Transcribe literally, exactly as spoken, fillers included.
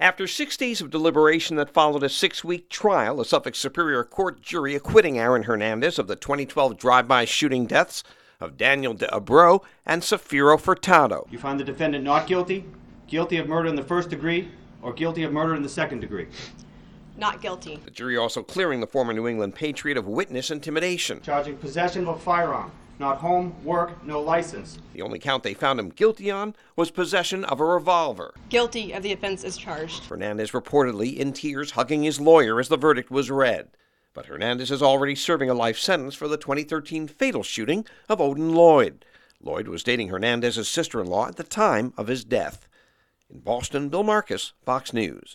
After six days of deliberation that followed a six-week trial, a Suffolk Superior Court jury acquitting Aaron Hernandez of the twenty twelve drive-by shooting deaths of Daniel de Abreu and Safiro Furtado. You find the defendant not guilty, guilty of murder in the first degree, or guilty of murder in the second degree? Not guilty. The jury also clearing the former New England Patriot of witness intimidation. Charging possession of a firearm, not home, work, no license. The only count they found him guilty on was possession of a revolver. Guilty of the offense as charged. Hernandez reportedly in tears hugging his lawyer as the verdict was read. But Hernandez is already serving a life sentence for the twenty thirteen fatal shooting of Odin Lloyd. Lloyd was dating Hernandez's sister-in-law at the time of his death. In Boston, Bill Marcus, Fox News.